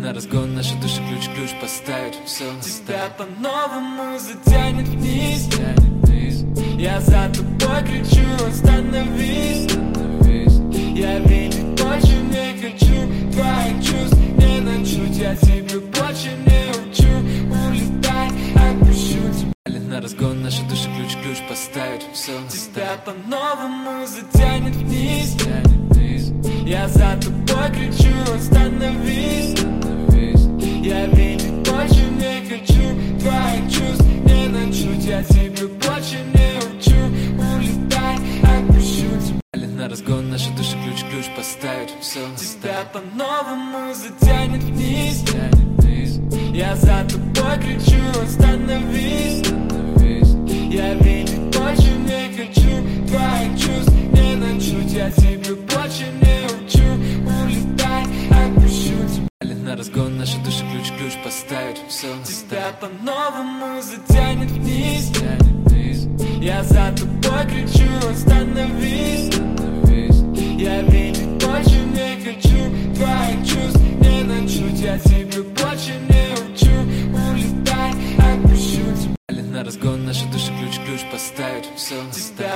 на разгон, наши души ключ поставить, все Тебя по-новому затянет вниз, я за тобой кричу, остановись. Я видеть больше не хочу твоих чувств, не начуть, я тебя больше не учу. Улетай, отпущу тебя. На разгон, наши души ключ поставить, все Тебя по-новому затянет вниз, я за тобой кричу, остановись. Я видеть больше не хочу твоих чувств, не начуть, я тебя больше не учу. Улетай, отпущу тебя. На разгон, наши души ключ поставить, все Тебя по-новому затянет вниз, я за тобой кричу, остановись. Я видеть больше не хочу твоих чувств, не начуть, я тебя больше не учу. Улетай, отпущу тебя. На разгон, наши души ключ поставить, все Тебя по-новому затянет вниз, я за тобой кричу, остановись. Я видеть больше не хочу твоих чувств, не начуть, я тебя больше не учу. Улетай, отпущу тебя. На разгон, наши души ключ поставить, все Тебя